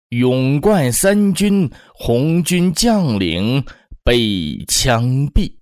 勇冠三军，红军将领被枪毙。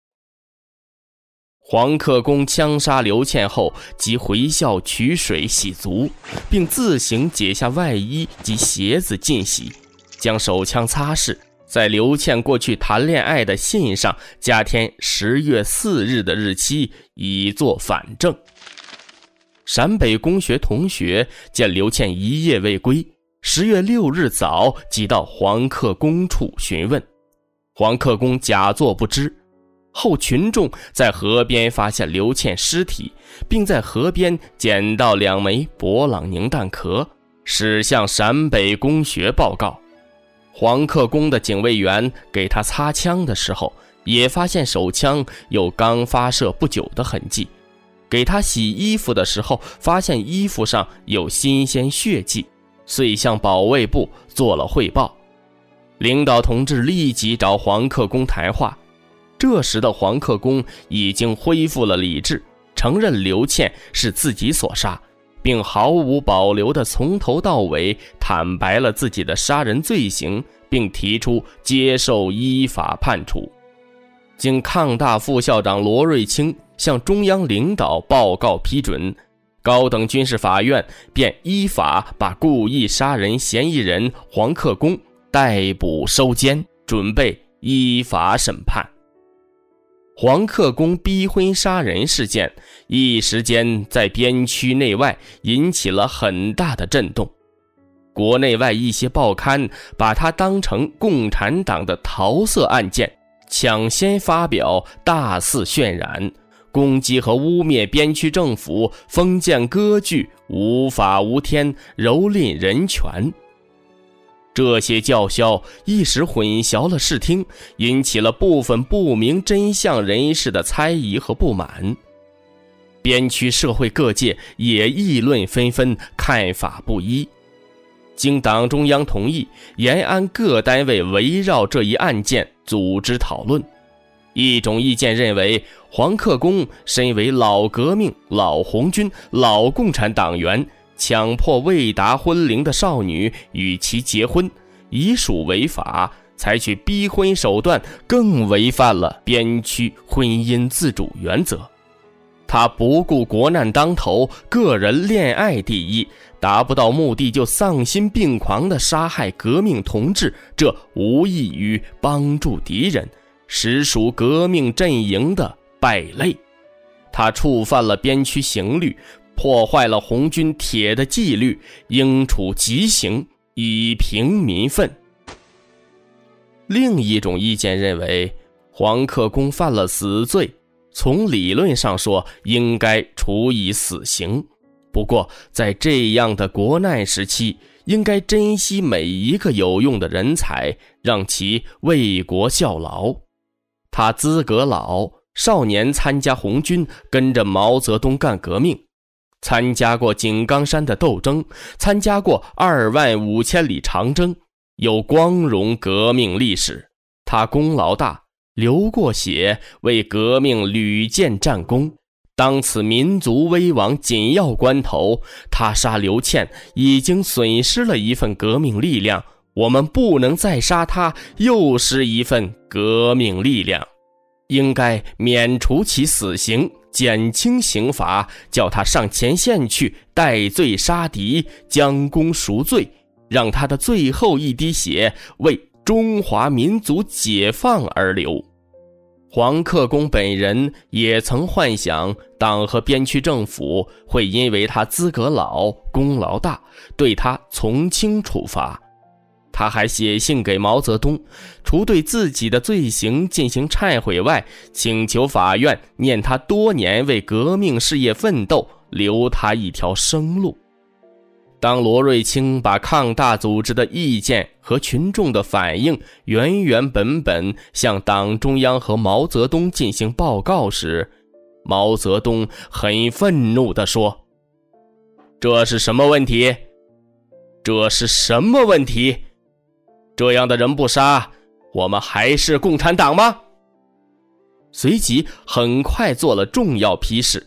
黄克功枪杀刘倩后，即回校取水洗足，并自行解下外衣及鞋子浸洗，将手枪擦拭，在刘倩过去谈恋爱的信上加添10月4日的日期，以作反证。陕北公学同学见刘倩一夜未归，10月6日早即到黄克功处询问，黄克功假作不知。后群众在河边发现刘倩尸体，并在河边捡到2枚勃朗宁弹壳，驶向陕北公学报告。黄克功的警卫员给他擦枪的时候，也发现手枪有刚发射不久的痕迹，给他洗衣服的时候，发现衣服上有新鲜血迹，遂向保卫部做了汇报。领导同志立即找黄克功谈话，这时的黄克功已经恢复了理智，承认刘倩是自己所杀，并毫无保留地从头到尾坦白了自己的杀人罪行，并提出接受依法判处。经抗大副校长罗瑞卿向中央领导报告批准，高等军事法院便依法把故意杀人嫌疑人黄克功逮捕收监，准备依法审判。黄克功逼婚杀人事件一时间在边区内外引起了很大的震动，国内外一些报刊把它当成共产党的桃色案件，抢先发表，大肆渲染，攻击和污蔑边区政府封建割据，无法无天，蹂躏人权。这些叫嚣一时混淆了视听，引起了部分不明真相人士的猜疑和不满。边区社会各界也议论纷纷，看法不一。经党中央同意，延安各单位围绕这一案件组织讨论。一种意见认为，黄克功身为老革命、老红军、老共产党员，强迫未达婚龄的少女与其结婚，已属违法，采取逼婚手段更违反了边区婚姻自主原则。他不顾国难当头，个人恋爱第一，达不到目的就丧心病狂地杀害革命同志，这无异于帮助敌人，实属革命阵营的败类。他触犯了边区刑律，破坏了红军铁的纪律，应处极刑，以平民愤。另一种意见认为，黄克功犯了死罪，从理论上说应该处以死刑，不过在这样的国难时期，应该珍惜每一个有用的人才，让其为国效劳。他资格老，少年参加红军，跟着毛泽东干革命，参加过井冈山的斗争，参加过25000里长征，有光荣革命历史。他功劳大，流过血，为革命屡建战功。当此民族危亡紧要关头，他杀刘倩已经损失了一份革命力量，我们不能再杀他，又失一份革命力量，应该免除其死刑，减轻刑罚，叫他上前线去戴罪杀敌，将功赎罪，让他的最后一滴血为中华民族解放而流。黄克功本人也曾幻想党和边区政府会因为他资格老、功劳大，对他从轻处罚。他还写信给毛泽东，除对自己的罪行进行忏悔外，请求法院念他多年为革命事业奋斗，留他一条生路。当罗瑞卿把抗大组织的意见和群众的反应原原本本向党中央和毛泽东进行报告时，毛泽东很愤怒地说：“这是什么问题？这是什么问题？这样的人不杀，我们还是共产党吗？”随即很快做了重要批示，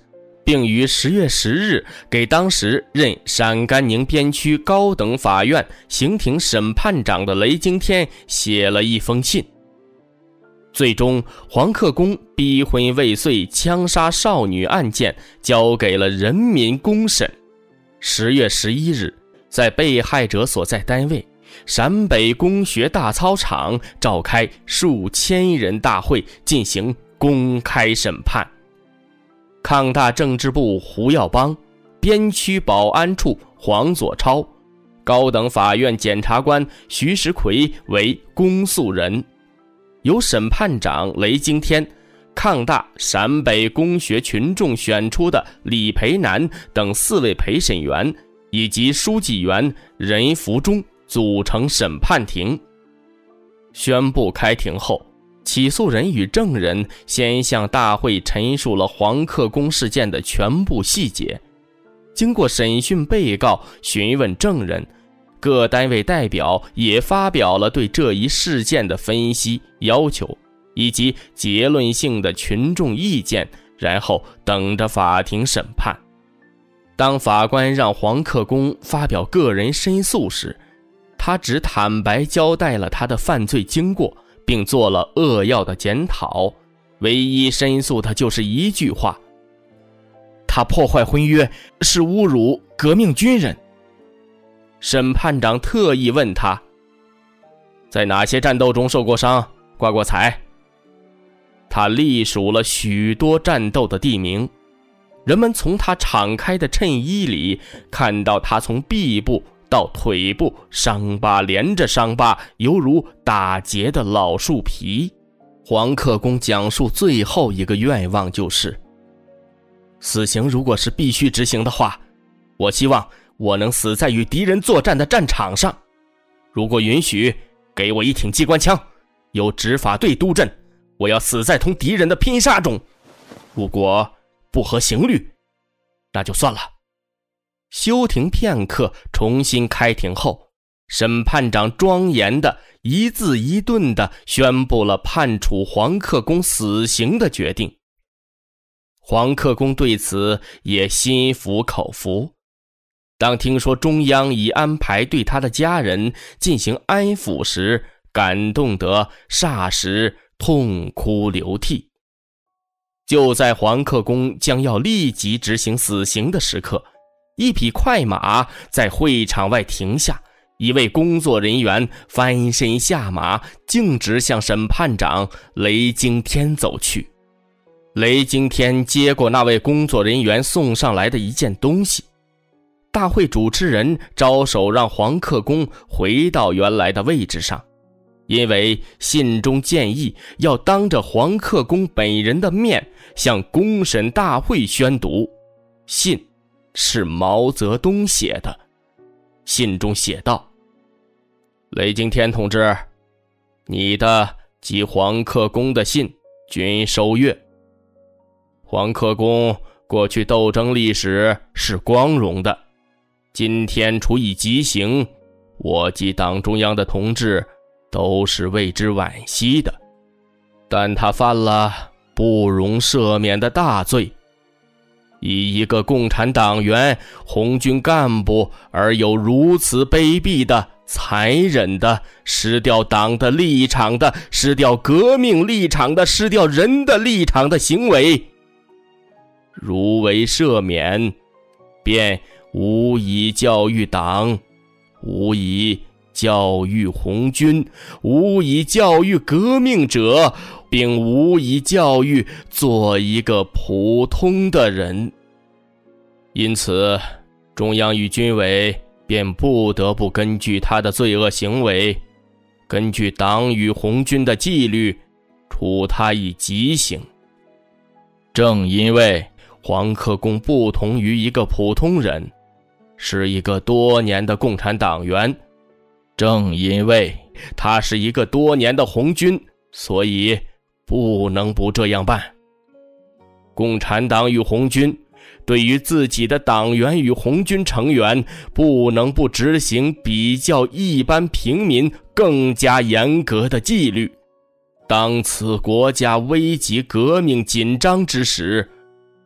并于10月10日给当时任陕甘宁边区高等法院刑庭审判长的雷惊天写了一封信。最终，黄克功逼婚未遂枪杀少女案件交给了人民公审。10月11日，在被害者所在单位陕北工学大操场召开数千人大会进行公开审判。抗大政治部胡耀邦、边区保安处黄佐超、高等法院检察官徐石奎为公诉人，由审判长雷惊天、抗大陕北工学群众选出的李培南等4位陪审员以及书记员任福忠组成审判庭。宣布开庭后，起诉人与证人先向大会陈述了黄克功事件的全部细节。经过审讯被告、询问证人，各单位代表也发表了对这一事件的分析、要求以及结论性的群众意见，然后等着法庭审判。当法官让黄克功发表个人申诉时，他只坦白交代了他的犯罪经过，并做了扼要的检讨，唯一申诉的就是一句话：他破坏婚约是侮辱革命军人。审判长特意问他，在哪些战斗中受过伤、挂过彩？他隶属了许多战斗的地名，人们从他敞开的衬衣里看到他从臂部到腿部伤疤连着伤疤，犹如打结的老树皮。黄克功讲述最后一个愿望就是，死刑如果是必须执行的话，我希望我能死在与敌人作战的战场上。如果允许，给我一挺机关枪，由执法队督阵，我要死在同敌人的拼杀中。如果不合刑律，那就算了。休庭片刻，重新开庭后，审判长庄严的一字一顿地宣布了判处黄克功死刑的决定。黄克功对此也心服口服。当听说中央已安排对他的家人进行安抚时，感动得霎时痛哭流涕。就在黄克功将要立即执行死刑的时刻，一匹快马在会场外停下，一位工作人员翻身下马，径直向审判长雷惊天走去。雷惊天接过那位工作人员送上来的一件东西，大会主持人招手让黄克功回到原来的位置上，因为信中建议要当着黄克功本人的面向公审大会宣读。信是毛泽东写的，信中写道：雷惊天同志，你的及黄克功的信均收阅。黄克功过去斗争历史是光荣的，今天处以极刑，我及党中央的同志都是为之惋惜的，但他犯了不容赦免的大罪，以一个共产党员、红军干部而有如此卑鄙的、残忍的、失掉党的立场的、失掉革命立场的、失掉人的立场的行为，如为赦免，便无以教育党，无以教育红军，无以教育革命者，并无以教育做一个普通的人。因此，中央与军委便不得不根据他的罪恶行为，根据党与红军的纪律，处他以极刑。正因为黄克功不同于一个普通人，是一个多年的共产党员，正因为他是一个多年的红军，所以不能不这样办。共产党与红军对于自己的党员与红军成员，不能不执行比较一般平民更加严格的纪律。当此国家危急革命紧张之时，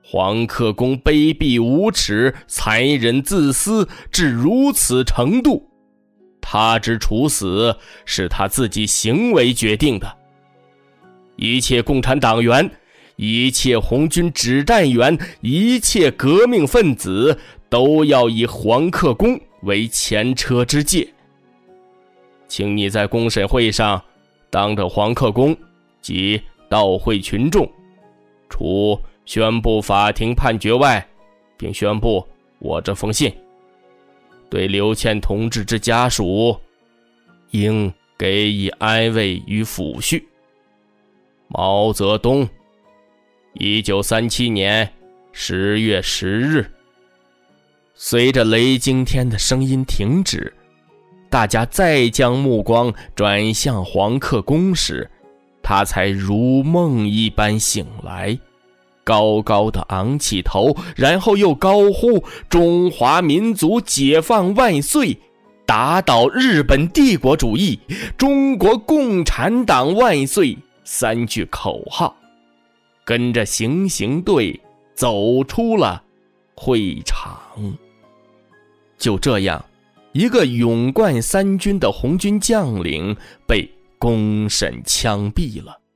黄克功卑鄙无耻，残忍自私至如此程度，他之处死是他自己行为决定的。一切共产党员，一切红军指战员，一切革命分子都要以黄克功为前车之鉴。请你在公审会上当着黄克功及到会群众，除宣布法庭判决外，并宣布我这封信对刘倩同志之家属应给予安慰与抚恤。毛泽东1937年10月10日。随着雷惊天的声音停止，大家再将目光转向黄克功时，他才如梦一般醒来，高高的昂起头，然后又高呼中华民族解放万岁，打倒日本帝国主义，中国共产党万岁3句口号，跟着行刑队走出了会场。就这样，一个勇冠3军的红军将领被公审枪毙了。